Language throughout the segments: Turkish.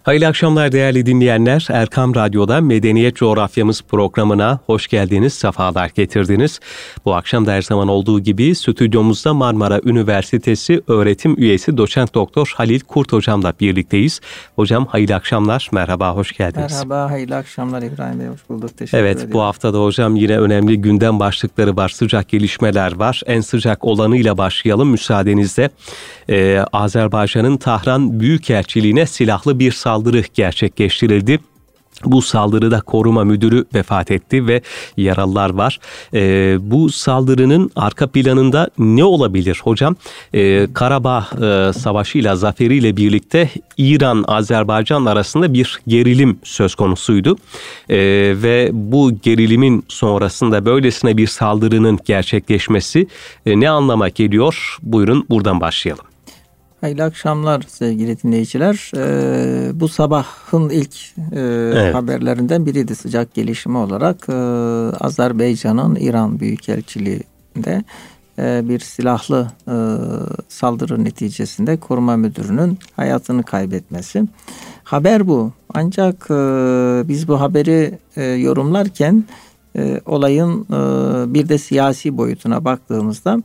Hayırlı akşamlar değerli dinleyenler. Erkam Radyo'da Medeniyet Coğrafyamız programına hoş geldiniz, sefalar getirdiniz. Bu akşam da her zaman olduğu gibi stüdyomuzda Marmara Üniversitesi öğretim üyesi doçent doktor Halil Kurt hocamla birlikteyiz. Hocam hayırlı akşamlar, merhaba, hoş geldiniz. Merhaba, hayırlı akşamlar İbrahim Bey, hoş bulduk. Teşekkür ederim. Evet, bu hafta da hocam yine önemli gündem başlıkları var, sıcak gelişmeler var. En sıcak olanıyla başlayalım müsaadenizle. Azerbaycan'ın Tahran Büyükelçiliğine silahlı bir saldırı gerçekleştirildi. Bu saldırıda koruma müdürü vefat etti ve yaralılar var. Bu saldırının arka planında ne olabilir hocam? Karabağ Savaşı'yla, zaferiyle birlikte İran-Azerbaycan arasında bir gerilim söz konusuydu. Ve bu gerilimin sonrasında böylesine bir saldırının gerçekleşmesi ne anlama geliyor? Buyurun buradan başlayalım. Hayırlı akşamlar sevgili dinleyiciler. Bu sabahın ilk evet, haberlerinden biriydi sıcak gelişme olarak. Azerbaycan'ın İran Büyükelçiliği'nde bir silahlı saldırı neticesinde koruma müdürünün hayatını kaybetmesi. Haber bu. Ancak biz bu haberi yorumlarken olayın bir de siyasi boyutuna baktığımızda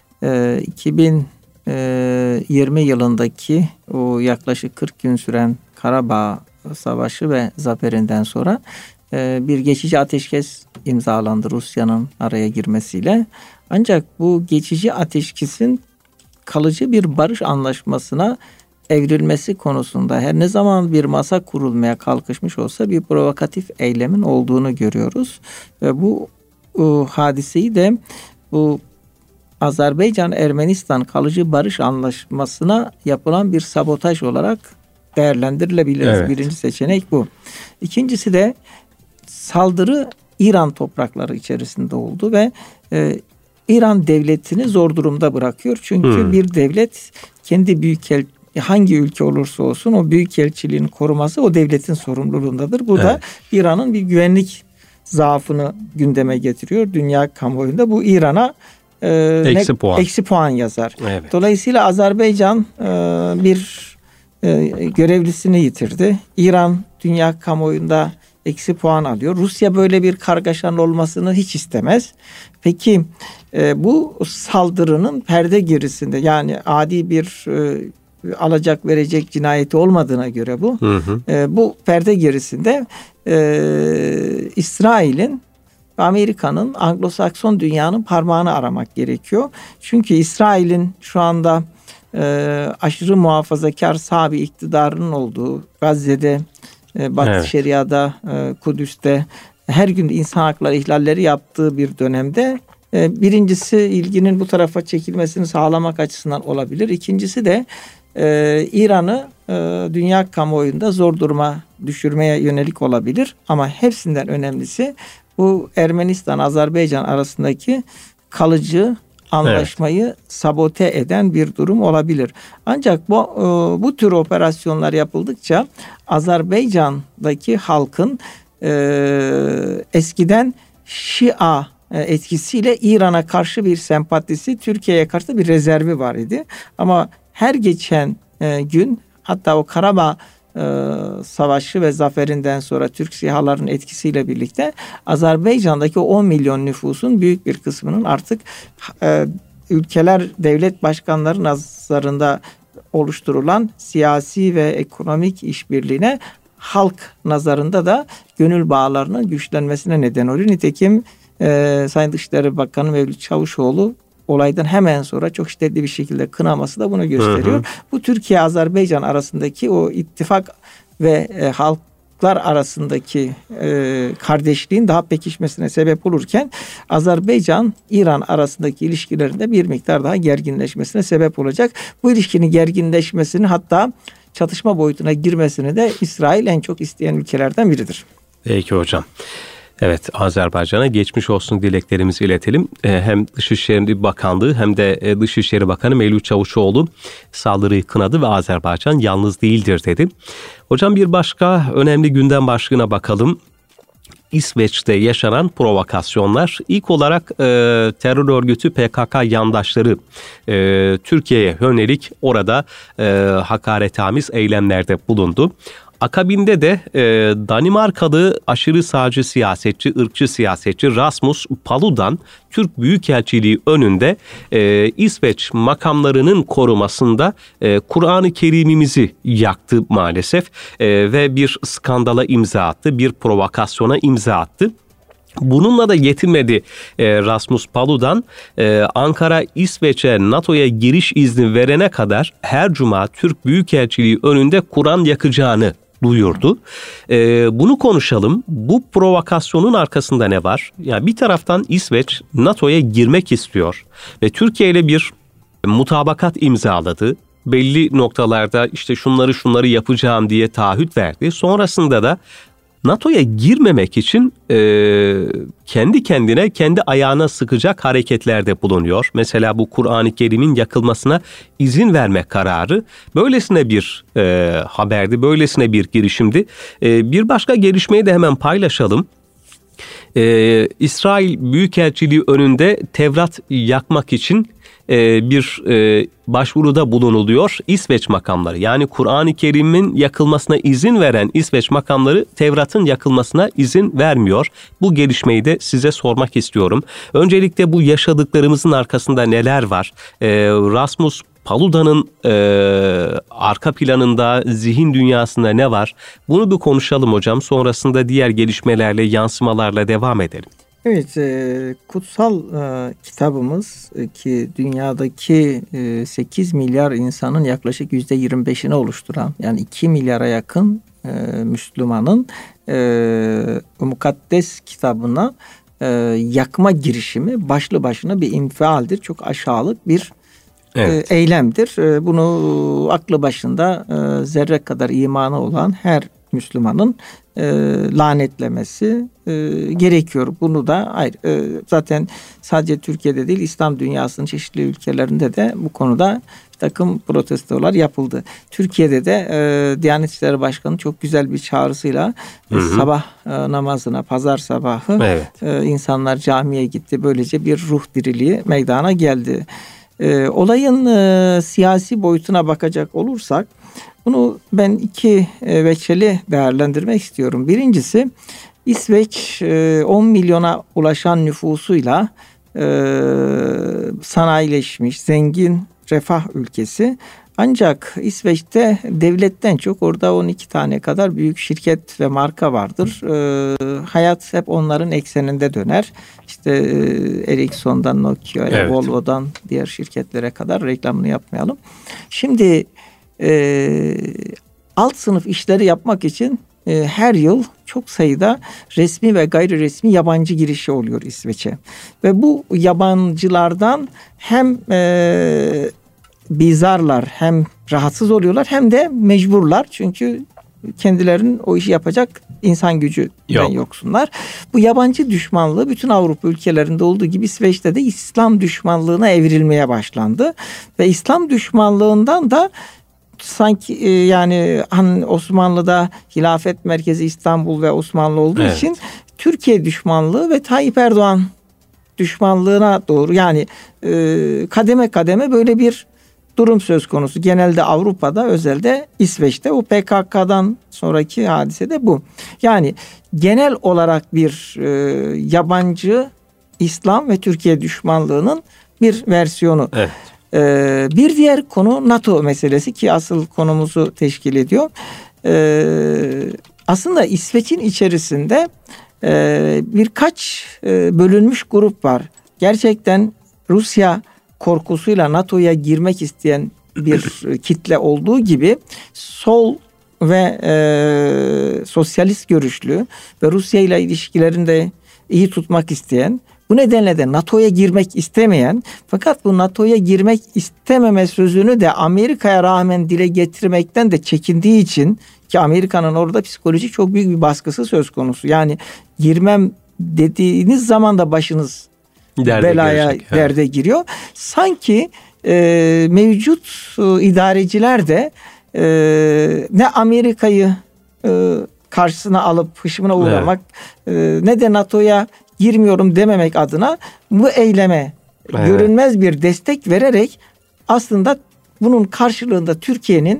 2020 yılındaki o yaklaşık 40 gün süren Karabağ Savaşı ve zaferinden sonra bir geçici ateşkes imzalandı Rusya'nın araya girmesiyle. Ancak bu geçici ateşkesin kalıcı bir barış anlaşmasına evrilmesi konusunda her ne zaman bir masa kurulmaya kalkışmış olsa bir provokatif eylemin olduğunu görüyoruz. Ve bu hadiseyi de bu Azerbaycan-Ermenistan kalıcı barış anlaşmasına yapılan bir sabotaj olarak değerlendirilebilir. Evet. Birinci seçenek bu. İkincisi de saldırı İran toprakları içerisinde oldu ve İran devletini zor durumda bırakıyor. Çünkü bir devlet kendi hangi ülke olursa olsun o büyükelçiliğin koruması o devletin sorumluluğundadır. Bu da İran'ın bir güvenlik zaafını gündeme getiriyor. Dünya kamuoyunda bu İran'a eksi puan yazar. Evet. Dolayısıyla Azerbaycan bir görevlisini yitirdi. İran dünya kamuoyunda eksi puan alıyor. Rusya böyle bir kargaşanın olmasını hiç istemez. Peki bu saldırının perde gerisinde, yani adi bir alacak verecek cinayeti olmadığına göre bu perde gerisinde İsrail'in, Amerika'nın, Anglo-Sakson dünyanın parmağını aramak gerekiyor. Çünkü İsrail'in şu anda aşırı muhafazakar sağ bir iktidarının olduğu Gazze'de, Batı Şeria'da, Kudüs'te her gün insan hakları ihlalleri yaptığı bir dönemde birincisi ilginin bu tarafa çekilmesini sağlamak açısından olabilir. İkincisi de İran'ı dünya kamuoyunda zor duruma düşürmeye yönelik olabilir. Ama hepsinden önemlisi bu Ermenistan-Azerbaycan arasındaki kalıcı anlaşmayı sabote eden bir durum olabilir. Ancak bu tür operasyonlar yapıldıkça Azerbaycan'daki halkın eskiden Şia etkisiyle İran'a karşı bir sempatisi, Türkiye'ye karşı bir rezervi var idi. Ama her geçen gün, hatta o Karabağ Savaşı ve zaferinden sonra Türk SİHA'ların etkisiyle birlikte Azerbaycan'daki 10 milyon nüfusun büyük bir kısmının artık ülkeler devlet başkanları nazarında oluşturulan siyasi ve ekonomik işbirliğine, halk nazarında da gönül bağlarının güçlenmesine neden oluyor. Nitekim Sayın Dışişleri Bakanı Mevlüt Çavuşoğlu olaydan hemen sonra çok şiddetli bir şekilde kınaması da bunu gösteriyor. Bu Türkiye-Azerbaycan arasındaki o ittifak ve halklar arasındaki kardeşliğin daha pekişmesine sebep olurken Azerbaycan-İran arasındaki ilişkilerinde bir miktar daha gerginleşmesine sebep olacak. Bu ilişkinin gerginleşmesini, hatta çatışma boyutuna girmesini de İsrail en çok isteyen ülkelerden biridir. Peki hocam. Evet, Azerbaycan'a geçmiş olsun dileklerimizi iletelim. Hem Dışişleri Bakanlığı hem de Dışişleri Bakanı Mevlüt Çavuşoğlu saldırıyı kınadı ve Azerbaycan yalnız değildir dedi. Hocam bir başka önemli gündem başlığına bakalım. İsveç'te yaşanan provokasyonlar. İlk olarak terör örgütü PKK yandaşları Türkiye'ye yönelik orada hakaretamiz eylemlerde bulundu. Akabinde de Danimarkalı aşırı sağcı siyasetçi, ırkçı siyasetçi Rasmus Paludan Türk Büyükelçiliği önünde İsveç makamlarının korumasında Kur'an-ı Kerim'imizi yaktı maalesef ve bir skandala imza attı, bir provokasyona imza attı. Bununla da yetinmedi Rasmus Paludan. Ankara İsveç'e NATO'ya giriş izni verene kadar her cuma Türk Büyükelçiliği önünde Kur'an yakacağını duyurdu. Bunu konuşalım. Bu provokasyonun arkasında ne var? Yani bir taraftan İsveç NATO'ya girmek istiyor ve Türkiye ile bir mutabakat imzaladı. Belli noktalarda işte şunları yapacağım diye taahhüt verdi. Sonrasında da NATO'ya girmemek için kendi kendine, kendi ayağına sıkacak hareketlerde bulunuyor. Mesela bu Kur'an-ı Kerim'in yakılmasına izin verme kararı böylesine bir haberdi, böylesine bir girişimdi. Bir başka gelişmeyi de hemen paylaşalım. İsrail Büyükelçiliği önünde Tevrat yakmak için bir başvuruda bulunuluyor İsveç makamları. Yani Kur'an-ı Kerim'in yakılmasına izin veren İsveç makamları Tevrat'ın yakılmasına izin vermiyor. Bu gelişmeyi de size sormak istiyorum. Öncelikle bu yaşadıklarımızın arkasında neler var? Rasmus Paludan'ın arka planında, zihin dünyasında ne var? Bunu bir konuşalım hocam. Sonrasında diğer gelişmelerle, yansımalarla devam edelim. Evet, kutsal kitabımız ki dünyadaki 8 milyar insanın yaklaşık %25'ini oluşturan, yani 2 milyara yakın Müslümanın mukaddes kitabına yakma girişimi başlı başına bir infialdir. Çok aşağılık bir eylemdir. Bunu aklı başında zerre kadar imanı olan her Müslümanın lanetlemesi gerekiyor. Bunu da zaten sadece Türkiye'de değil, İslam dünyasının çeşitli ülkelerinde de bu konuda bir takım protestolar yapıldı. Türkiye'de de Diyanet İşleri Başkanı çok güzel bir çağrısıyla sabah namazına, pazar sabahı insanlar camiye gitti. Böylece bir ruh diriliği meydana geldi. Olayın siyasi boyutuna bakacak olursak bunu ben iki veçeli değerlendirmek istiyorum. Birincisi, İsveç 10 milyona ulaşan nüfusuyla sanayileşmiş, zengin, refah ülkesi. Ancak İsveç'te devletten çok orada 12 tane kadar büyük şirket ve marka vardır. Hayat hep onların ekseninde döner. İşte Ericsson'dan Nokia'ya, Volvo'dan diğer şirketlere kadar, reklamını yapmayalım. Şimdi alt sınıf işleri yapmak için her yıl çok sayıda resmi ve gayri resmi yabancı girişi oluyor İsveç'e. Ve bu yabancılardan hem bizarlar, hem rahatsız oluyorlar, hem de mecburlar. Çünkü kendilerinin o işi yapacak insan gücünden yoksunlar. Bu yabancı düşmanlığı bütün Avrupa ülkelerinde olduğu gibi İsveç'te de İslam düşmanlığına evrilmeye başlandı. Ve İslam düşmanlığından da sanki yani Osmanlı'da hilafet merkezi İstanbul ve Osmanlı olduğu için Türkiye düşmanlığı ve Tayyip Erdoğan düşmanlığına doğru, yani kademe kademe böyle bir durum söz konusu. Genelde Avrupa'da, özelde İsveç'te, o PKK'dan sonraki hadise de bu. Yani genel olarak bir yabancı İslam ve Türkiye düşmanlığının bir versiyonu. Bir diğer konu NATO meselesi ki asıl konumuzu teşkil ediyor. Aslında İsveç'in içerisinde birkaç bölünmüş grup var. Gerçekten Rusya korkusuyla NATO'ya girmek isteyen bir kitle olduğu gibi sol ve sosyalist görüşlü ve Rusya ile ilişkilerini de iyi tutmak isteyen, bu nedenle de NATO'ya girmek istemeyen, fakat bu NATO'ya girmek istememe sözünü de Amerika'ya rağmen dile getirmekten de çekindiği için, ki Amerika'nın orada psikolojik çok büyük bir baskısı söz konusu. Yani girmem dediğiniz zaman da başınız derde giriyor. Sanki mevcut idareciler de ne Amerika'yı karşısına alıp hışmına uğramak ne de NATO'ya girmiyorum dememek adına bu eyleme görünmez bir destek vererek aslında bunun karşılığında Türkiye'nin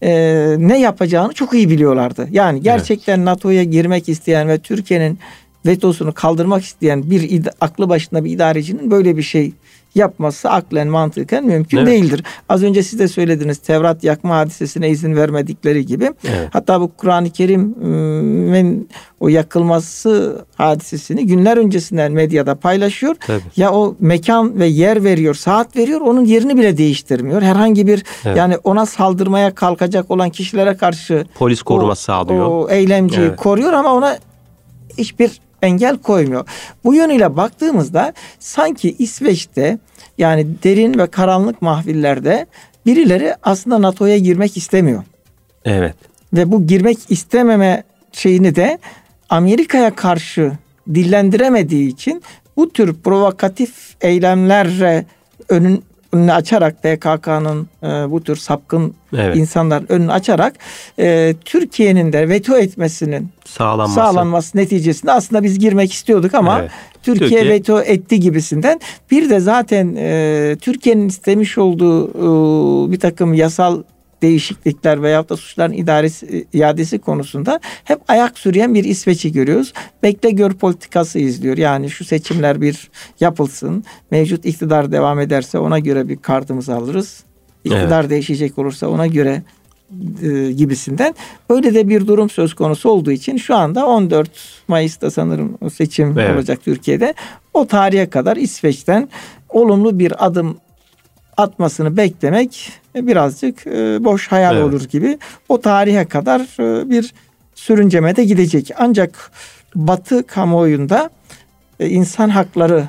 ne yapacağını çok iyi biliyorlardı. Yani gerçekten NATO'ya girmek isteyen ve Türkiye'nin vetosunu kaldırmak isteyen bir aklı başında bir idarecinin böyle bir şey yapması aklen mantıken mümkün değildir. Az önce siz de söylediniz, Tevrat yakma hadisesine izin vermedikleri gibi. Hatta bu Kur'an-ı Kerim'in o yakılması hadisesini günler öncesinden medyada paylaşıyor. Ya o mekan ve yer veriyor, saat veriyor, onun yerini bile değiştirmiyor. Herhangi bir yani ona saldırmaya kalkacak olan kişilere karşı polis koruması sağlıyor. O eylemciyi koruyor ama ona hiçbir engel koymuyor. Bu yönüyle baktığımızda sanki İsveç'te yani derin ve karanlık mahvillerde birileri aslında NATO'ya girmek istemiyor. Evet. Ve bu girmek istememe şeyini de Amerika'ya karşı dillendiremediği için bu tür provokatif eylemlerle önünü açarak PKK'nın bu tür sapkın insanların önünü açarak Türkiye'nin de veto etmesinin sağlanması neticesinde aslında biz girmek istiyorduk ama Türkiye veto etti gibisinden. Bir de zaten Türkiye'nin istemiş olduğu bir takım yasal değişiklikler veyahut da suçların iadesi konusunda hep ayak süreyen bir İsveç'i görüyoruz. Bekle gör politikası izliyor. Yani şu seçimler bir yapılsın. Mevcut iktidar devam ederse ona göre bir kartımızı alırız. İktidar değişecek olursa ona göre gibisinden. Böyle de bir durum söz konusu olduğu için şu anda 14 Mayıs'ta sanırım o seçim olacak Türkiye'de. O tarihe kadar İsveç'ten olumlu bir adım atmasını beklemek birazcık boş hayal olur gibi. O tarihe kadar bir sürüncemede gidecek. Ancak Batı kamuoyunda insan hakları,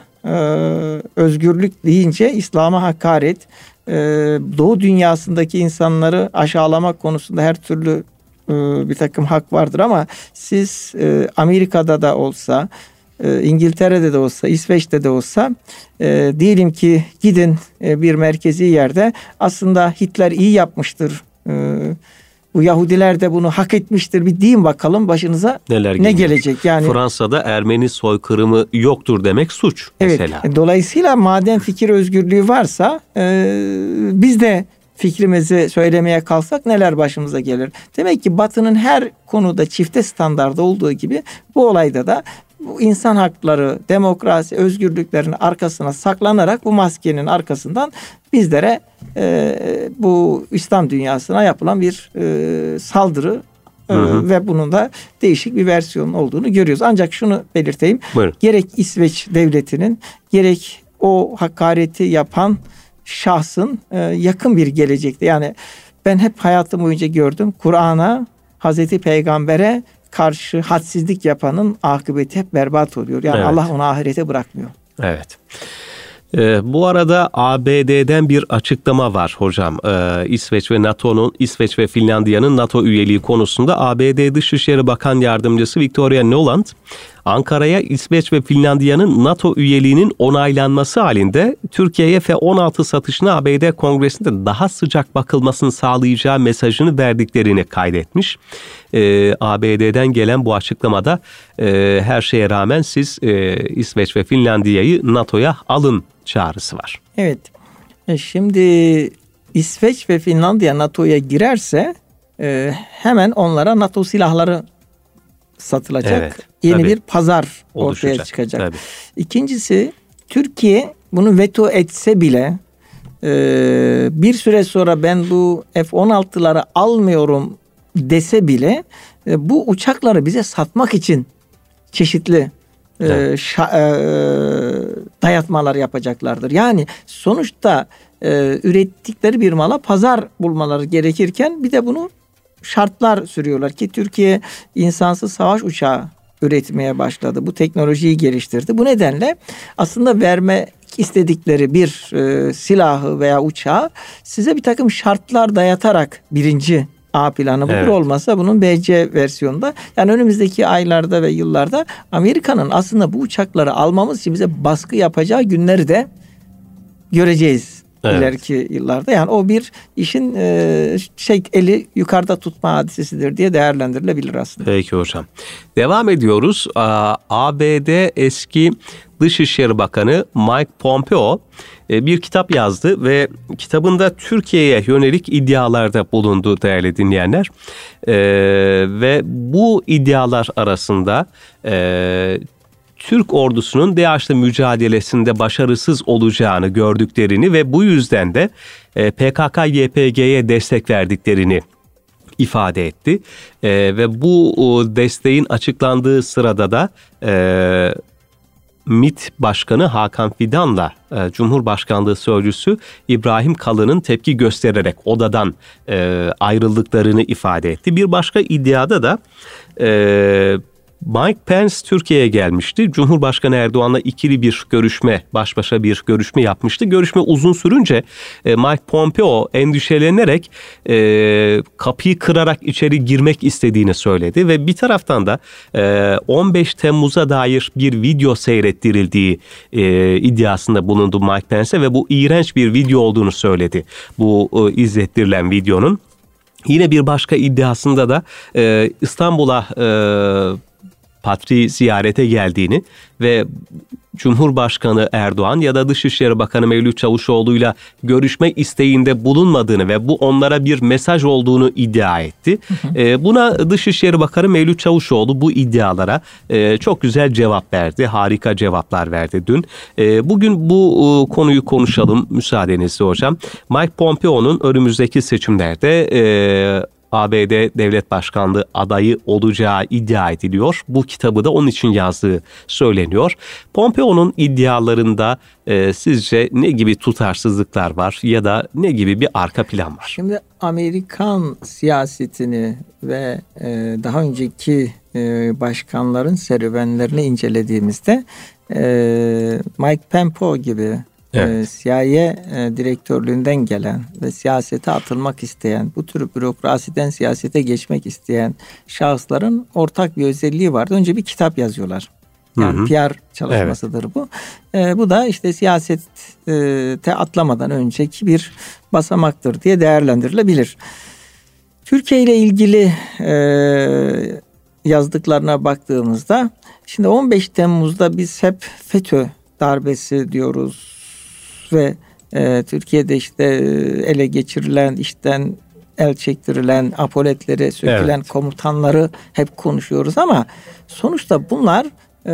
özgürlük deyince İslam'a hakaret, Doğu dünyasındaki insanları aşağılamak konusunda her türlü bir takım hak vardır ama siz Amerika'da da olsa, İngiltere'de de olsa, İsveç'te de olsa diyelim ki gidin bir merkezi yerde aslında Hitler iyi yapmıştır. Bu Yahudiler de bunu hak etmiştir. Bir deyin bakalım başınıza ne gelecek? Yani Fransa'da Ermeni soykırımı yoktur demek suç mesela. Dolayısıyla madem fikir özgürlüğü varsa biz de fikrimizi söylemeye kalksak neler başımıza gelir? Demek ki Batı'nın her konuda çifte standardı olduğu gibi bu olayda da bu insan hakları, demokrasi, özgürlüklerin arkasına saklanarak bu maskenin arkasından bizlere bu İslam dünyasına yapılan bir saldırı ve bunun da değişik bir versiyonun olduğunu görüyoruz. Ancak şunu belirteyim. Buyurun. Gerek İsveç devletinin gerek o hakareti yapan şahsın yakın bir gelecekte, yani ben hep hayatım boyunca gördüm, Kur'an'a, Hazreti Peygamber'e karşı hadsizlik yapanın akıbeti hep berbat oluyor. Yani Allah onu ahirete bırakmıyor. Evet. Bu arada ABD'den bir açıklama var hocam. İsveç ve Finlandiya'nın NATO üyeliği konusunda ABD Dışişleri Bakan Yardımcısı Victoria Nuland, Ankara'ya İsveç ve Finlandiya'nın NATO üyeliğinin onaylanması halinde Türkiye'ye F-16 satışına ABD Kongresi'nde daha sıcak bakılmasını sağlayacağı mesajını verdiklerini kaydetmiş. ABD'den gelen bu açıklamada her şeye rağmen siz İsveç ve Finlandiya'yı NATO'ya alın çağrısı var. Evet. Şimdi İsveç ve Finlandiya NATO'ya girerse hemen onlara NATO silahları satılacak. Yeni bir pazar ortaya çıkacak. Tabii. İkincisi, Türkiye bunu veto etse bile bir süre sonra ben bu F-16'ları almıyorum dese bile bu uçakları bize satmak için çeşitli dayatmalar yapacaklardır. Yani sonuçta ürettikleri bir mala pazar bulmaları gerekirken bir de bunu şartlar sürüyorlar ki Türkiye insansız savaş uçağı üretmeye başladı. Bu teknolojiyi geliştirdi. Bu nedenle aslında vermek istedikleri bir silahı veya uçağı size bir takım şartlar dayatarak birinci A planı budur, olmasa bunun BC versiyonunda, yani önümüzdeki aylarda ve yıllarda Amerika'nın aslında bu uçakları almamız için bize baskı yapacağı günleri de göreceğiz. Evet. ileriki yıllarda. Yani o bir işin eli yukarıda tutma hadisesidir diye değerlendirilebilir aslında. Peki hocam. Devam ediyoruz. ABD eski Dışişleri Bakanı Mike Pompeo bir kitap yazdı ve kitabında Türkiye'ye yönelik iddialarda bulundu değerli dinleyenler. Ve bu iddialar arasında Türk ordusunun DAEŞ'le mücadelesinde başarısız olacağını gördüklerini ve bu yüzden de PKK-YPG'ye destek verdiklerini ifade etti. Ve bu desteğin açıklandığı sırada da MİT Başkanı Hakan Fidan'la Cumhurbaşkanlığı Sözcüsü İbrahim Kalın'ın tepki göstererek odadan ayrıldıklarını ifade etti. Bir başka iddiada da Mike Pence Türkiye'ye gelmişti. Cumhurbaşkanı Erdoğan'la ikili bir görüşme, baş başa bir görüşme yapmıştı. Görüşme uzun sürünce Mike Pompeo endişelenerek kapıyı kırarak içeri girmek istediğini söyledi ve bir taraftan da 15 Temmuz'a dair bir video seyrettirildiği iddiasında bulundu Mike Pence ve bu iğrenç bir video olduğunu söyledi. Bu izlettirilen videonun. Yine bir başka iddiasında da İstanbul'a Patri ziyarete geldiğini ve Cumhurbaşkanı Erdoğan ya da Dışişleri Bakanı Mevlüt Çavuşoğlu'yla görüşme isteğinde bulunmadığını ve bu onlara bir mesaj olduğunu iddia etti. Buna Dışişleri Bakanı Mevlüt Çavuşoğlu bu iddialara çok güzel cevap verdi. Harika cevaplar verdi dün. Bugün bu konuyu konuşalım müsaadenizle hocam. Mike Pompeo'nun önümüzdeki seçimlerde ABD Devlet Başkanlığı adayı olacağı iddia ediliyor. Bu kitabı da onun için yazdığı söyleniyor. Pompeo'nun iddialarında sizce ne gibi tutarsızlıklar var ya da ne gibi bir arka plan var? Şimdi Amerikan siyasetini ve daha önceki başkanların serüvenlerini incelediğimizde Mike Pompeo gibi CIA direktörlüğünden gelen ve siyasete atılmak isteyen, bu tür bürokrasiden siyasete geçmek isteyen şahısların ortak bir özelliği vardı. Önce bir kitap yazıyorlar. Yani PR çalışmasıdır bu. Bu da işte siyasete atlamadan önceki bir basamaktır diye değerlendirilebilir. Türkiye ile ilgili yazdıklarına baktığımızda şimdi 15 Temmuz'da biz hep FETÖ darbesi diyoruz ve Türkiye'de işte ele geçirilen, işten el çektirilen, apoletleri sökülen komutanları hep konuşuyoruz ama sonuçta bunlar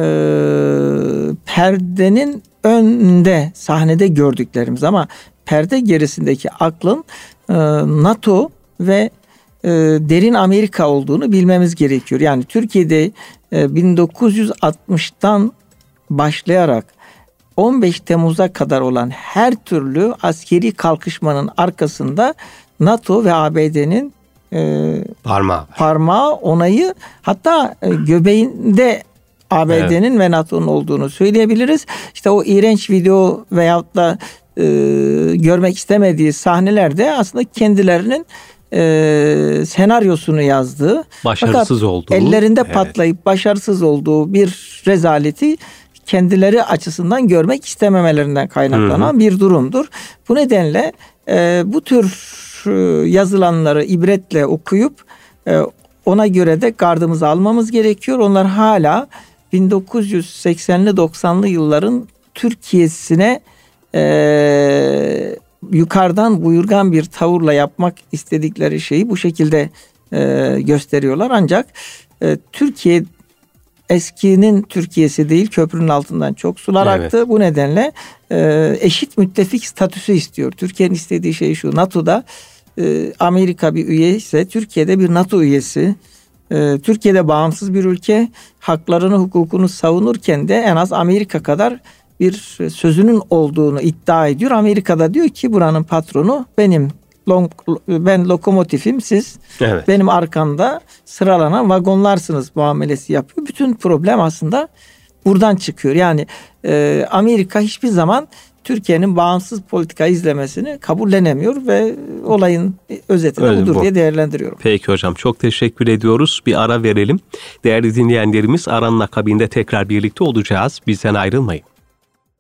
perdenin önünde, sahnede gördüklerimiz ama perde gerisindeki aklın NATO ve derin Amerika olduğunu bilmemiz gerekiyor. Yani Türkiye'de 1960'tan başlayarak 15 Temmuz'a kadar olan her türlü askeri kalkışmanın arkasında NATO ve ABD'nin parmağı, onayı, hatta göbeğinde ABD'nin ve NATO'nun olduğunu söyleyebiliriz. İşte o iğrenç video veyahut da görmek istemediği sahnelerde aslında kendilerinin senaryosunu yazdığı, başarısız olduğu, ellerinde patlayıp başarısız olduğu bir rezaleti kendileri açısından görmek istememelerinden kaynaklanan bir durumdur. Bu nedenle bu tür yazılanları ibretle okuyup ona göre de gardımızı almamız gerekiyor. Onlar hala 1980'li 90'lı yılların Türkiye'sine yukarıdan buyurgan bir tavırla yapmak istedikleri şeyi bu şekilde gösteriyorlar. Ancak Türkiye eskinin Türkiye'si değil, köprünün altından çok sular aktı. Bu nedenle eşit müttefik statüsü istiyor. Türkiye'nin istediği şey şu: NATO'da Amerika bir üye ise Türkiye'de bir NATO üyesi. Türkiye'de bağımsız bir ülke, haklarını, hukukunu savunurken de en az Amerika kadar bir sözünün olduğunu iddia ediyor. Amerika'da diyor ki buranın patronu benim. Ben lokomotifim, siz benim arkamda sıralanan vagonlarsınız muamelesi yapıyor. Bütün problem aslında buradan çıkıyor. Yani Amerika hiçbir zaman Türkiye'nin bağımsız politika izlemesini kabullenemiyor ve olayın özeti de budur diye değerlendiriyorum. Peki hocam, çok teşekkür ediyoruz. Bir ara verelim. Değerli dinleyenlerimiz, aranın akabinde tekrar birlikte olacağız. Bizden ayrılmayın.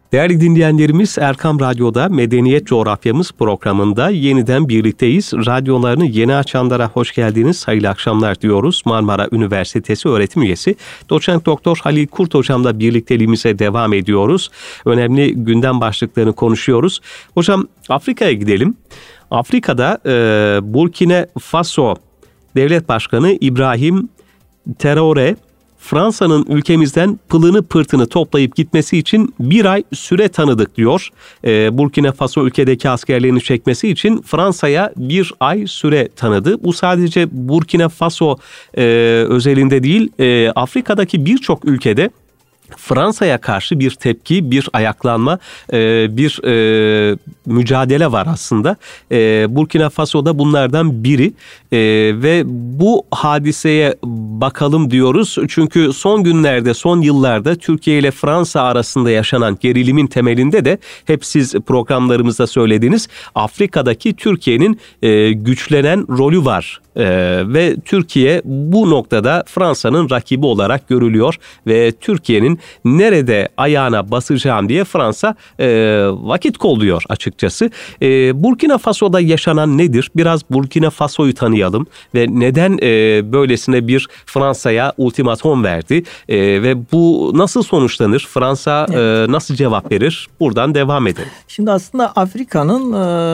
Değerli dinleyenlerimiz, Erkam Radyo'da Medeniyet Coğrafyamız programında yeniden birlikteyiz. Radyolarını yeni açanlara hoş geldiniz, hayırlı akşamlar diyoruz. Marmara Üniversitesi öğretim üyesi Doçent Doktor Halil Kurt Hocam'la birlikteliğimize devam ediyoruz. Önemli gündem başlıklarını konuşuyoruz. Hocam, Afrika'ya gidelim. Afrika'da Burkina Faso Devlet Başkanı İbrahim Traoré, Fransa'nın ülkemizden pılını pırtını toplayıp gitmesi için bir ay süre tanıdık diyor. Burkina Faso ülkedeki askerlerini çekmesi için Fransa'ya bir ay süre tanıdı. Bu sadece Burkina Faso özelinde değil, Afrika'daki birçok ülkede Fransa'ya karşı bir tepki, bir ayaklanma, bir mücadele var aslında. Burkina Faso'da bunlardan biri ve bu hadiseye bakalım diyoruz. Çünkü son günlerde, son yıllarda Türkiye ile Fransa arasında yaşanan gerilimin temelinde de hep siz programlarımızda söylediğiniz Afrika'daki Türkiye'nin güçlenen rolü var. Ve Türkiye bu noktada Fransa'nın rakibi olarak görülüyor ve Türkiye'nin nerede ayağına basacağım diye Fransa vakit kolluyor açıkçası. Burkina Faso'da yaşanan nedir? Biraz Burkina Faso'yu tanıyalım ve neden böylesine bir Fransa'ya ultimatom verdi ve bu nasıl sonuçlanır? Fransa nasıl cevap verir? Buradan devam edelim. Şimdi aslında Afrika'nın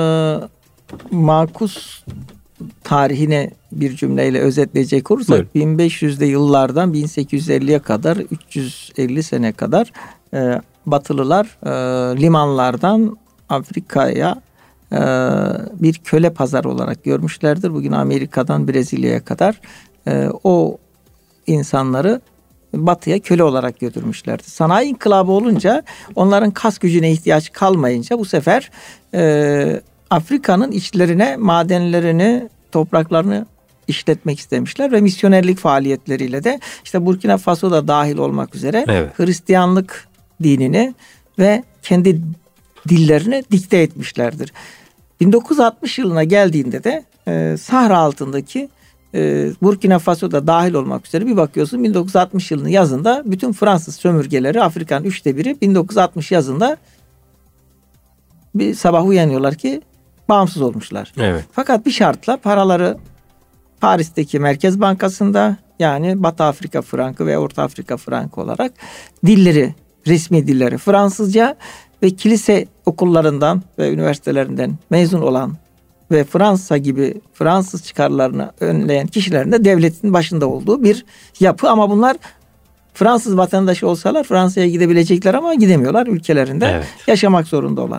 makus tarihine bir cümleyle özetleyecek olursak, evet, 1500'lü yıllardan 1850'ye kadar 350 sene kadar Batılılar limanlardan Afrika'ya bir köle pazarı olarak görmüşlerdir. Bugün Amerika'dan Brezilya'ya kadar o insanları Batı'ya köle olarak götürmüşlerdi. Sanayi inkılabı olunca, onların kas gücüne ihtiyaç kalmayınca bu sefer Afrika'nın içlerine madenlerini, topraklarını işletmek istemişler ve misyonerlik faaliyetleriyle de işte Burkina Faso da dahil olmak üzere, evet, Hristiyanlık dinini ve kendi dillerini dikte etmişlerdir. 1960 yılına geldiğinde de Sahra altındaki Burkina Faso'da dahil olmak üzere bir bakıyorsun 1960 yılının yazında bütün Fransız sömürgeleri, Afrika'nın 1/3 1960 yazında bir sabah uyanıyorlar ki bağımsız olmuşlar. Evet. Fakat bir şartla paraları Paris'teki Merkez Bankası'nda, yani Batı Afrika frankı ve Orta Afrika frankı olarak dilleri, resmi dilleri Fransızca ve kilise okullarından ve üniversitelerinden mezun olan ve Fransa gibi Fransız çıkarlarını önleyen kişilerin de devletin başında olduğu bir yapı. Ama bunlar Fransız vatandaşı olsalar Fransa'ya gidebilecekler ama gidemiyorlar, ülkelerinde evet, yaşamak zorunda olan.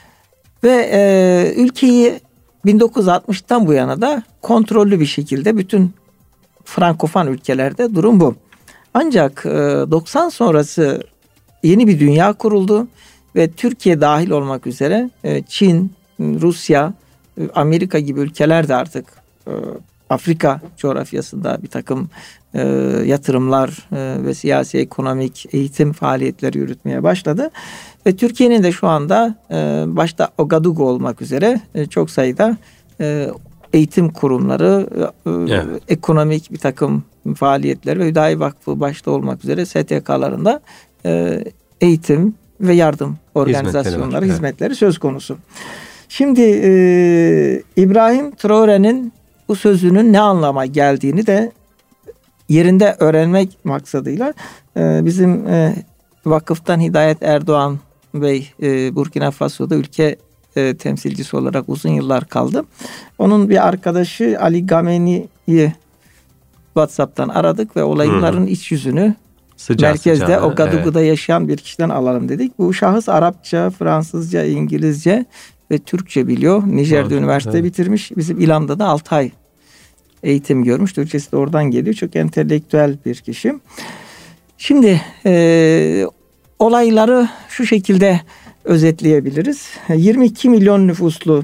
Ve ülkeyi 1960'tan bu yana da kontrollü bir şekilde bütün Frankofon ülkelerde durum bu. Ancak 90 sonrası yeni bir dünya kuruldu ve Türkiye dahil olmak üzere Çin, Rusya, Amerika gibi ülkeler de artık Afrika coğrafyasında bir takım yatırımlar ve siyasi, ekonomik, eğitim faaliyetleri yürütmeye başladı. Ve Türkiye'nin de şu anda başta Ouagadougou olmak üzere çok sayıda eğitim kurumları, evet, ekonomik bir takım faaliyetler ve Hüdayi Vakfı başta olmak üzere STK'larında eğitim ve yardım organizasyonları, hizmetleri söz konusu. Şimdi İbrahim Traoré'nin bu sözünün ne anlama geldiğini de yerinde öğrenmek maksadıyla bizim vakıftan Hidayet Erdoğan Bey Burkina Faso'da ülke temsilcisi olarak uzun yıllar kaldı. Onun bir arkadaşı Ali Gameni'yi WhatsApp'tan aradık ve olayların iç yüzünü merkezde Ouagadougou'da yaşayan bir kişiden alalım dedik. Bu şahıs Arapça, Fransızca, İngilizce ve Türkçe biliyor. Nijer'de üniversite bitirmiş. Bizim İLAM'da da 6 ay eğitim görmüş. Türkçesi de oradan geliyor. Çok entelektüel bir kişi. Şimdi olayları şu şekilde özetleyebiliriz. 22 milyon nüfuslu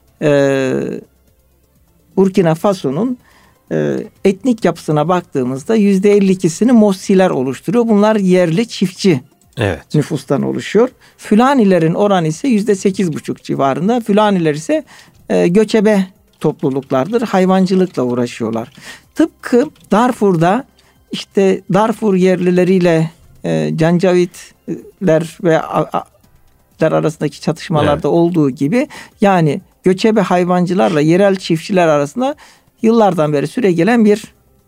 Burkina Faso'nun etnik yapısına baktığımızda %52'sini Mossiler oluşturuyor. Bunlar yerli çiftçi, evet, nüfustan oluşuyor. Fülanilerin oranı ise %8,5 civarında. Fülaniler ise göçebe topluluklardır. Hayvancılıkla uğraşıyorlar. Tıpkı Darfur'da işte Darfur yerlileriyle Cancavitler ve örgütler arasındaki çatışmalarda olduğu gibi, yani göçebe hayvancılarla yerel çiftçiler arasında yıllardan beri süregelen bir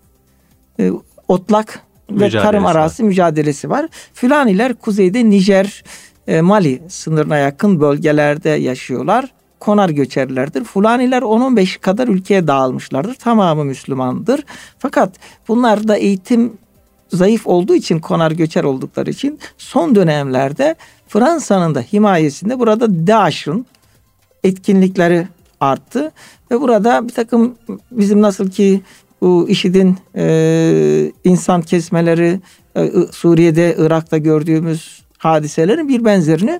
otlak ve tarım arazisi mücadelesi var. Fülaniler kuzeyde Nijer, Mali sınırına yakın bölgelerde yaşıyorlar. Konar göçerlerdir. Fulaniler 10-15 kadar ülkeye dağılmışlardır. Tamamı Müslümandır. Fakat bunlar da eğitim zayıf olduğu için, konar göçer oldukları için son dönemlerde Fransa'nın da himayesinde burada DAEŞ'in etkinlikleri arttı. Ve burada bir takım bizim nasıl ki bu IŞİD'in insan kesmeleri, Suriye'de, Irak'ta gördüğümüz hadiselerin bir benzerini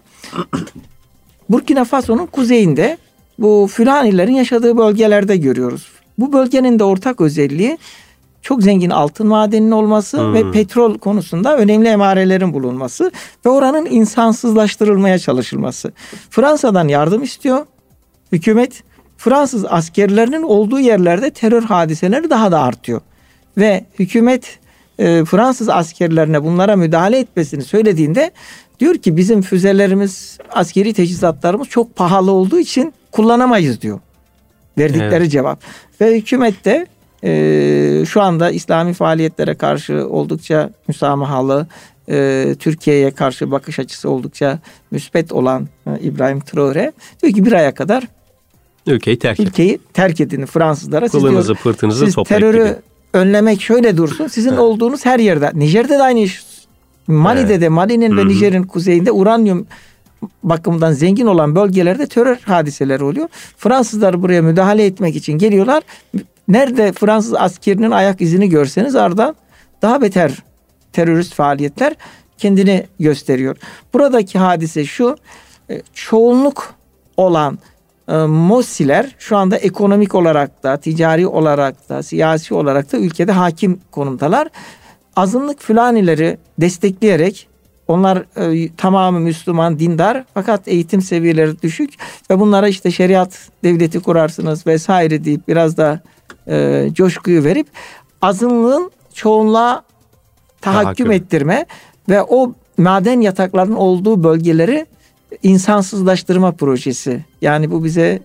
Burkina Faso'nun kuzeyinde bu Fülanilerin yaşadığı bölgelerde görüyoruz. Bu bölgenin de ortak özelliği çok zengin altın madeninin olması ve petrol konusunda önemli emarelerin bulunması ve oranın insansızlaştırılmaya çalışılması. Fransa'dan yardım istiyor hükümet. Fransız askerlerinin olduğu yerlerde terör hadiseleri daha da artıyor. Ve hükümet Fransız askerlerine bunlara müdahale etmesini söylediğinde diyor ki bizim füzelerimiz, askeri teçhizatlarımız çok pahalı olduğu için kullanamayız diyor. Verdikleri cevap. Ve hükümet de şu anda İslami faaliyetlere karşı oldukça müsamahalı, Türkiye'ye karşı bakış açısı oldukça müspet olan İbrahim Traoré diyor ki bir aya kadar ülkeyi terk edin Fransızlara. Kılınızı pırtınızı toplayın. Siz terörü önlemek şöyle dursun. Sizin olduğunuz her yerde. Nijer'de de aynı iş. Mali'de de, Mali'nin ve Nijer'in kuzeyinde uranyum bakımından zengin olan bölgelerde terör hadiseleri oluyor. Fransızlar buraya müdahale etmek için geliyorlar. Nerede Fransız askerinin ayak izini görseniz ardından daha beter terörist faaliyetler kendini gösteriyor. Buradaki hadise şu: çoğunluk olan Mossiler şu anda ekonomik olarak da, ticari olarak da, siyasi olarak da ülkede hakim konumdalar. Azınlık Fülanileri destekleyerek, onlar tamamı Müslüman, dindar fakat eğitim seviyeleri düşük ve bunlara işte şeriat devleti kurarsınız vesaire deyip biraz da coşkuyu verip azınlığın çoğunluğa tahakküm ettirme ve o maden yataklarının olduğu bölgeleri insansızlaştırma projesi. Yani bu bize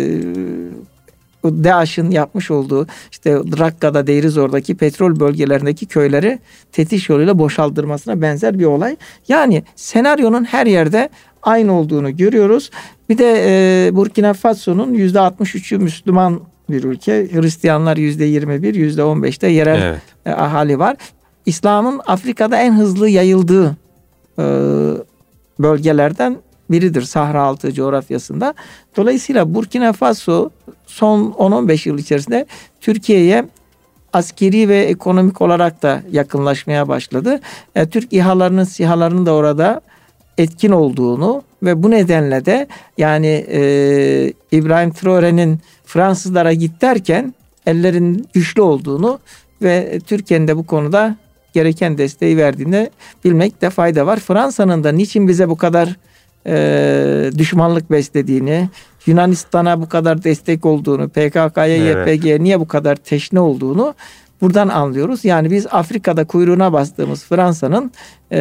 DAEŞ'in yapmış olduğu, işte Rakka'da, Deirizor'daki petrol bölgelerindeki köyleri tetiş yoluyla boşaltılmasına benzer bir olay. Yani senaryonun her yerde aynı olduğunu görüyoruz. Bir de Burkina Faso'nun %63'ü Müslüman bir ülke. Hristiyanlar %21, %15'te yerel ahali var. İslam'ın Afrika'da en hızlı yayıldığı bölgelerden biridir Sahra Altı coğrafyasında. Dolayısıyla Burkina Faso son 10-15 yıl içerisinde Türkiye'ye askeri ve ekonomik olarak da yakınlaşmaya başladı. Türk SİHA'larının da orada etkin olduğunu ve bu nedenle de yani İbrahim Traoré'nin Fransızlara git derken ellerin güçlü olduğunu ve Türkiye'nin de bu konuda gereken desteği verdiğini bilmekte fayda var. Fransa'nın da niçin bize bu kadar düşmanlık beslediğini, Yunanistan'a bu kadar destek olduğunu, PKK'ya, YPG'ye niye bu kadar teşne olduğunu buradan anlıyoruz. Yani biz Afrika'da kuyruğuna bastığımız Fransa'nın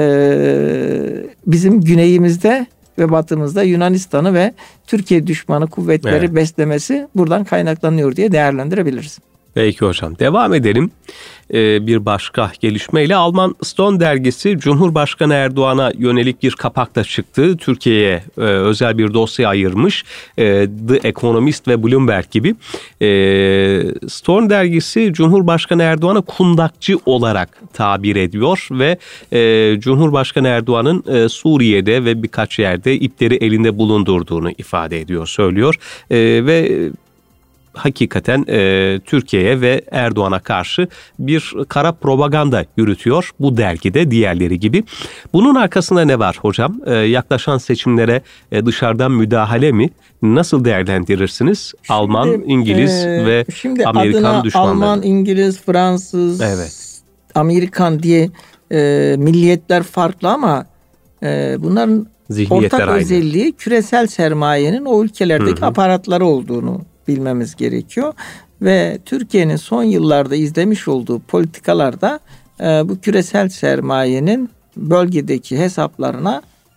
bizim güneyimizde ve batımızda Yunanistan'ı ve Türkiye düşmanı kuvvetleri beslemesi buradan kaynaklanıyor diye değerlendirebiliriz. Peki hocam, devam edelim. Bir başka gelişmeyle Alman Stone dergisi Cumhurbaşkanı Erdoğan'a yönelik bir kapakla çıktı. Türkiye'ye özel bir dosya ayırmış. The Economist ve Bloomberg gibi. Stone dergisi Cumhurbaşkanı Erdoğan'ı kundakçı olarak tabir ediyor ve Cumhurbaşkanı Erdoğan'ın Suriye'de ve birkaç yerde ipleri elinde bulundurduğunu ifade ediyor, söylüyor. Ve hakikaten Türkiye'ye ve Erdoğan'a karşı bir kara propaganda yürütüyor bu dergide diğerleri gibi. Bunun arkasında ne var hocam? Yaklaşan seçimlere dışarıdan müdahale mi? Nasıl değerlendirirsiniz? Şimdi, Alman, İngiliz ve Amerikan düşmanları. Alman, İngiliz, Fransız, Amerikan diye milliyetler farklı ama bunların zihniyetler ortak özelliği küresel sermayenin o ülkelerdeki aparatları olduğunu bilmemiz gerekiyor. Ve Türkiye'nin son yıllarda izlemiş olduğu politikalarda bu küresel sermayenin bölgedeki hesaplarına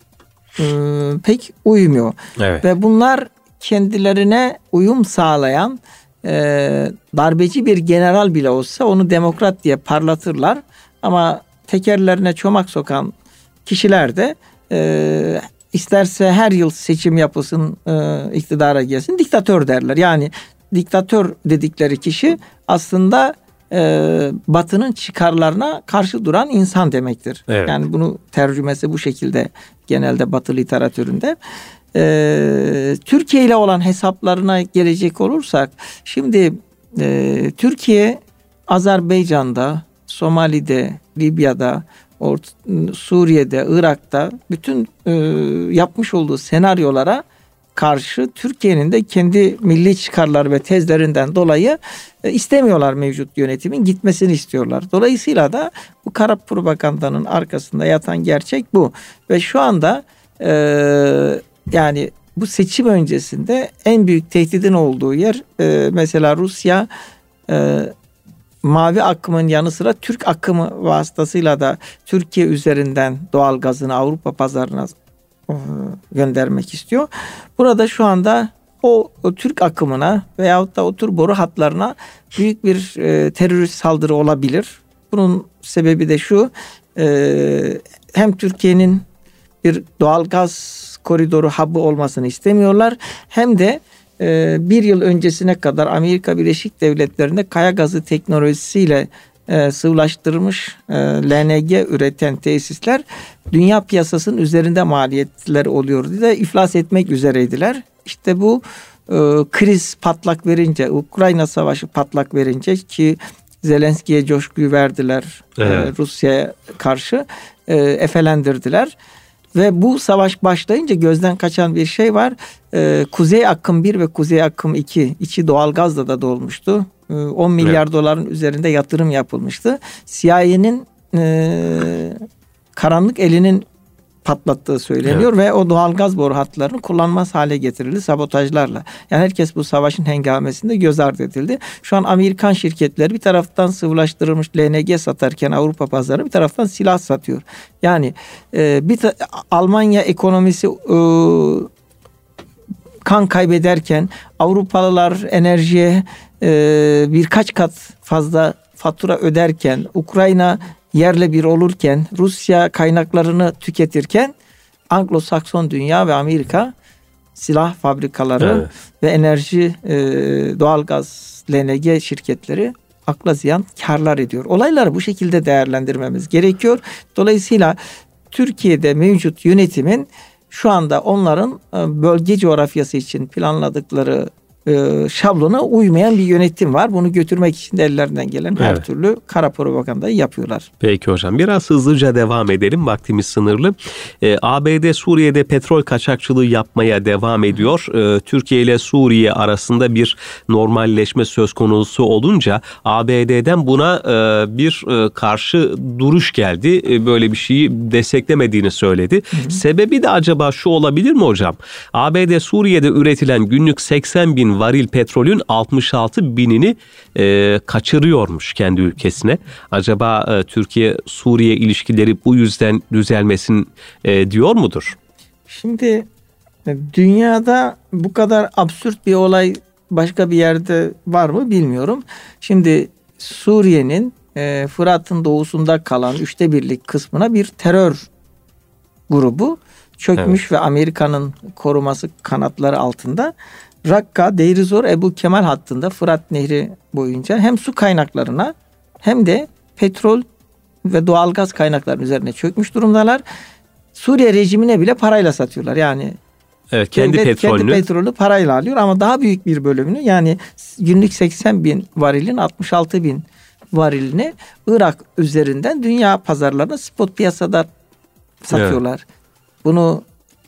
pek uymuyor. Evet. Ve bunlar kendilerine uyum sağlayan darbeci bir general bile olsa onu demokrat diye parlatırlar. Ama tekerlerine çomak sokan kişiler de isterse her yıl seçim yapılsın, iktidara gelsin, diktatör derler. Yani diktatör dedikleri kişi aslında Batı'nın çıkarlarına karşı duran insan demektir. Evet. Yani bunu tercümesi bu şekilde genelde Batı literatüründe. Türkiye ile olan hesaplarına gelecek olursak, şimdi Türkiye Azerbaycan'da, Somali'de, Libya'da, Suriye'de, Irak'ta bütün yapmış olduğu senaryolara karşı Türkiye'nin de kendi milli çıkarları ve tezlerinden dolayı istemiyorlar mevcut yönetimin gitmesini istiyorlar. Dolayısıyla da bu kara propagandanın arkasında yatan gerçek bu. Ve şu anda yani bu seçim öncesinde en büyük tehdidin olduğu yer mesela Rusya mavi akımın yanı sıra Türk akımı vasıtasıyla da Türkiye üzerinden doğal gazını Avrupa pazarına göndermek istiyor. Burada şu anda o Türk akımına veyahut da o tür boru hatlarına büyük bir terörist saldırı olabilir. Bunun sebebi de şu, hem Türkiye'nin bir doğal gaz koridoru hub'ı olmasını istemiyorlar, hem de bir yıl öncesine kadar Amerika Birleşik Devletleri'nde kaya gazı teknolojisiyle sıvılaştırılmış LNG üreten tesisler dünya piyasasının üzerinde maliyetleri oluyordu diye iflas etmek üzereydiler. İşte bu kriz patlak verince, Ukrayna Savaşı patlak verince ki Zelenski'ye coşkuyu verdiler, evet, Rusya'ya karşı efelendirdiler. Ve bu savaş başlayınca gözden kaçan bir şey var. Kuzey Akım 1 ve Kuzey Akım 2 içi doğalgazla da dolmuştu. 10 milyar evet, doların üzerinde yatırım yapılmıştı. CIA'nin karanlık elinin patlattığı söyleniyor, evet, ve o doğalgaz boru hatlarını kullanmaz hale getirildi sabotajlarla. Yani herkes bu savaşın hengamesinde göz ardı edildi. Şu an Amerikan şirketleri bir taraftan sıvılaştırılmış LNG satarken Avrupa pazarı, bir taraftan silah satıyor. Yani Almanya ekonomisi kan kaybederken, Avrupalılar enerjiye birkaç kat fazla fatura öderken, Ukrayna yerle bir olurken, Rusya kaynaklarını tüketirken, Anglo-Sakson dünya ve Amerika silah fabrikaları, evet, ve enerji, doğalgaz, LNG şirketleri akla ziyan karlar ediyor. Olayları bu şekilde değerlendirmemiz gerekiyor. Dolayısıyla Türkiye'de mevcut yönetimin şu anda onların bölge coğrafyası için planladıkları şablona uymayan bir yönetim var. Bunu götürmek için de ellerinden gelen her, evet, türlü kara propagandayı yapıyorlar. Peki hocam, biraz hızlıca devam edelim. Vaktimiz sınırlı. ABD Suriye'de petrol kaçakçılığı yapmaya devam ediyor. Türkiye ile Suriye arasında bir normalleşme söz konusu olunca ABD'den buna bir karşı duruş geldi. Böyle bir şeyi desteklemediğini söyledi. Hı. Sebebi de acaba şu olabilir mi hocam? ABD Suriye'de üretilen günlük 80 bin varil petrolün 66 binini kaçırıyormuş kendi ülkesine. Acaba Türkiye-Suriye ilişkileri bu yüzden düzelmesin diyor mudur? Şimdi dünyada bu kadar absürt bir olay başka bir yerde var mı bilmiyorum. Şimdi Suriye'nin Fırat'ın doğusunda kalan 1/3 kısmına bir terör grubu çökmüş, evet, ve Amerika'nın koruması kanatları altında Rakka, Deir ez-Zor, Ebu Kemal hattında Fırat Nehri boyunca hem su kaynaklarına hem de petrol ve doğalgaz kaynaklarının üzerine çökmüş durumdalar. Suriye rejimine bile parayla satıyorlar. Yani evet, kendi petrolünü parayla alıyor ama daha büyük bir bölümünü, yani günlük 80 bin varilin 66 bin varilini Irak üzerinden dünya pazarlarına spot piyasada satıyorlar. Evet. Bunu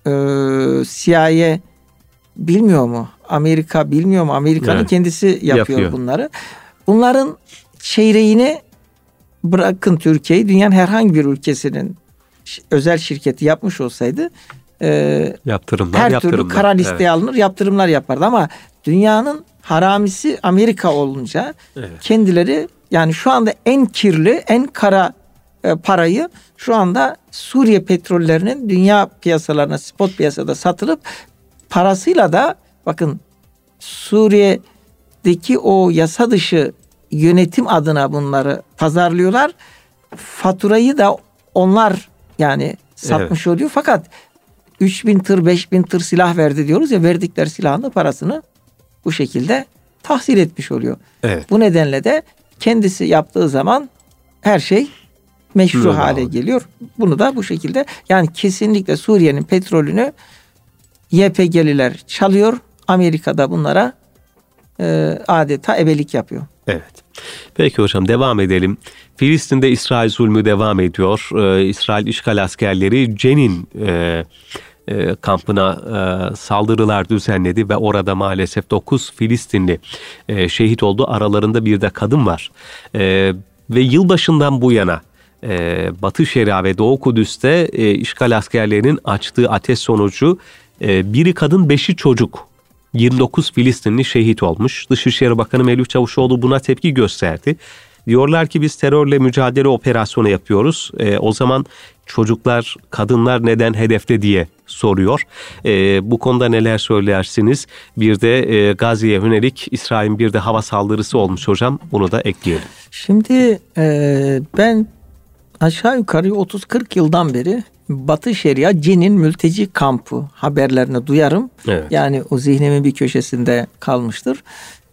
CIA bilmiyor mu? Amerika bilmiyor mu? Amerika'nın, evet, kendisi yapıyor bunları. Bunların çeyreğini bırakın Türkiye'yi, dünyanın herhangi bir ülkesinin özel şirketi yapmış olsaydı her türlü kara listeye, evet, alınır, yaptırımlar yapardı. Ama dünyanın haramisi Amerika olunca, evet, kendileri, yani şu anda en kirli, en kara parayı şu anda Suriye petrollerinin dünya piyasalarına, spot piyasada satılıp parasıyla da bakın Suriye'deki o yasa dışı yönetim adına bunları pazarlıyorlar. Faturayı da onlar yani satmış oluyor. Fakat 3.000 tır 5.000 tır silah verdi diyoruz ya, verdikleri silahın da parasını bu şekilde tahsil etmiş oluyor. Evet. Bu nedenle de kendisi yaptığı zaman her şey meşru hale geliyor. Bunu da bu şekilde, yani kesinlikle Suriye'nin petrolünü YPG'liler çalıyor. Amerika'da bunlara adeta ebelik yapıyor. Evet. Peki hocam, devam edelim. Filistin'de İsrail zulmü devam ediyor. İsrail işgal askerleri Cenin kampına saldırılar düzenledi ve orada maalesef 9 Filistinli şehit oldu. Aralarında bir de kadın var. Ve yılbaşından bu yana Batı Şeria ve Doğu Kudüs'te işgal askerlerinin açtığı ateş sonucu biri kadın 5'i çocuk, 29 Filistinli şehit olmuş. Dışişleri Bakanı Mevlüt Çavuşoğlu buna tepki gösterdi. Diyorlar ki biz terörle mücadele operasyonu yapıyoruz. O zaman çocuklar, kadınlar neden hedefte diye soruyor. Bu konuda neler söylersiniz? Bir de Gazze'ye yönelik İsrail'in bir de hava saldırısı olmuş hocam. Bunu da ekleyelim. Şimdi ben aşağı yukarı 30-40 yıldan beri Batı Şeria Cenin mülteci kampı haberlerini duyarım. Evet. Yani o zihnimin bir köşesinde kalmıştır.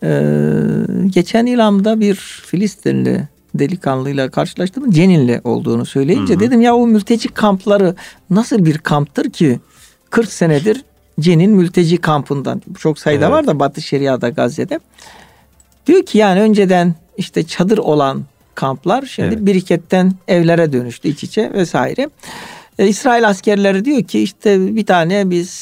Geçen ilamda bir Filistinli delikanlıyla karşılaştım. Ceninli olduğunu söyleyince dedim ya, o mülteci kampları nasıl bir kamptır ki 40 senedir Cenin mülteci kampından, çok sayıda var da Batı Şeria'da, Gazze'de. Diyor ki yani önceden işte çadır olan kamplar şimdi biriketten evlere dönüştü, iç içe vesaire. İsrail askerleri diyor ki işte bir tane biz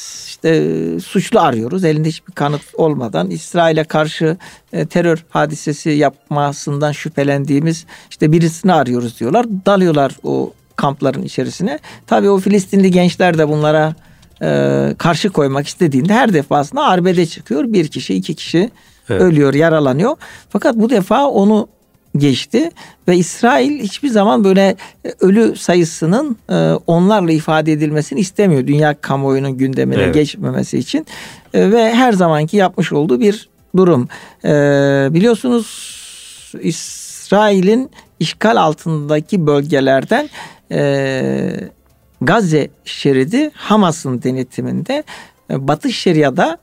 suçlu arıyoruz. Elinde hiçbir kanıt olmadan İsrail'e karşı terör hadisesi yapmasından şüphelendiğimiz işte birisini arıyoruz diyorlar. Dalıyorlar o kampların içerisine. Tabii o Filistinli gençler de bunlara karşı koymak istediğinde her defasında arbede çıkıyor. Bir kişi, iki kişi ölüyor, yaralanıyor. Fakat bu defa onu geçti ve İsrail hiçbir zaman böyle ölü sayısının onlarla ifade edilmesini istemiyor. Dünya kamuoyunun gündemine geçmemesi için ve her zamanki yapmış olduğu bir durum. Biliyorsunuz İsrail'in işgal altındaki bölgelerden Gazze şeridi Hamas'ın denetiminde, Batı Şeria'da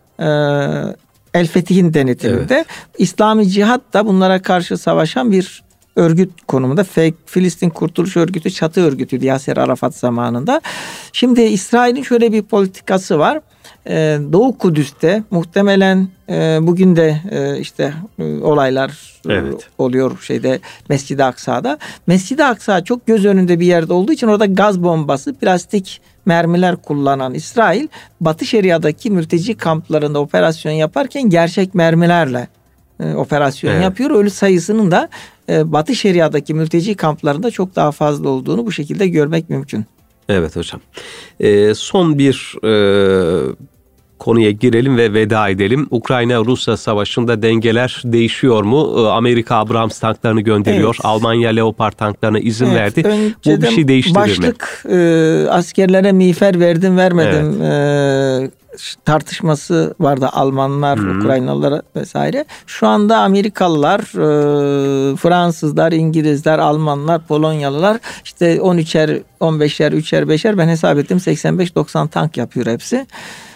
El Fetih'in denetiminde, İslami Cihat da bunlara karşı savaşan bir örgüt konumunda. Filistin Kurtuluş Örgütü çatı örgütüydü Yaser Arafat zamanında. Şimdi İsrail'in şöyle bir politikası var. Doğu Kudüs'te muhtemelen bugün de işte olaylar oluyor Mescid-i Aksa'da. Mescid-i Aksa çok göz önünde bir yerde olduğu için orada gaz bombası, plastik mermiler kullanan İsrail, Batı Şeria'daki mülteci kamplarında operasyon yaparken gerçek mermilerle operasyon yapıyor. Ölü sayısının da Batı Şeria'daki mülteci kamplarında çok daha fazla olduğunu bu şekilde görmek mümkün. Evet hocam. Son bir konuya girelim ve veda edelim. Ukrayna-Rusya savaşında dengeler değişiyor mu? Amerika Abrams tanklarını gönderiyor. Almanya Leopard tanklarına izin verdi. Bu bir şey değiştirir başlık, mi? Askerlere miğfer verdim vermedim tartışması vardı, Almanlar, Ukraynalılar vesaire. Şu anda Amerikalılar, Fransızlar, İngilizler, Almanlar, Polonyalılar işte 13'er, 15'er, 3'er, 5'er, ben hesap ettim 85-90 tank yapıyor hepsi.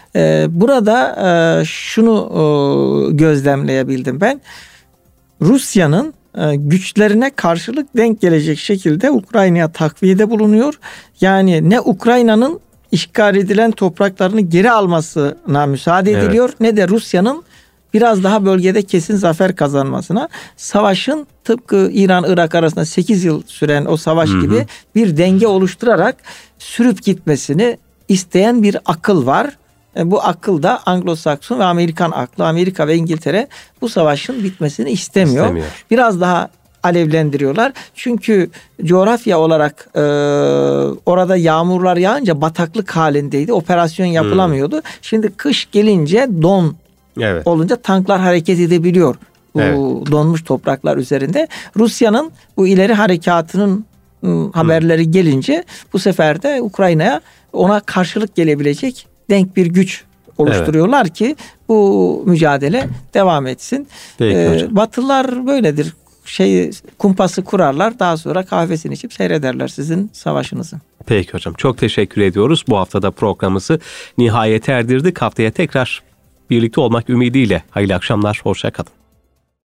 Burada şunu gözlemleyebildim ben. Rusya'nın güçlerine karşılık denk gelecek şekilde Ukrayna'ya takviyede bulunuyor. Yani ne Ukrayna'nın işgal edilen topraklarını geri almasına müsaade ediliyor, ne de Rusya'nın biraz daha bölgede kesin zafer kazanmasına. Savaşın tıpkı İran-Irak arasında 8 yıl süren o savaş gibi bir denge oluşturarak sürüp gitmesini isteyen bir akıl var. Bu akıl da Anglo-Sakson ve Amerikan aklı. Amerika ve İngiltere bu savaşın bitmesini istemiyor. Biraz daha alevlendiriyorlar. Çünkü coğrafya olarak orada yağmurlar yağınca bataklık halindeydi. Operasyon yapılamıyordu. Şimdi kış gelince don olunca tanklar hareket edebiliyor. Bu donmuş topraklar üzerinde. Rusya'nın bu ileri harekatının haberleri gelince bu sefer de Ukrayna'ya ona karşılık gelebilecek denk bir güç oluşturuyorlar ki bu mücadele devam etsin. Batılılar böyledir. Kumpası kurarlar, daha sonra kahvesini içip seyrederler sizin savaşınızı. Peki hocam, çok teşekkür ediyoruz. Bu haftada programımızı nihayete erdirdik. Haftaya tekrar birlikte olmak ümidiyle. Hayırlı akşamlar, hoşça kalın.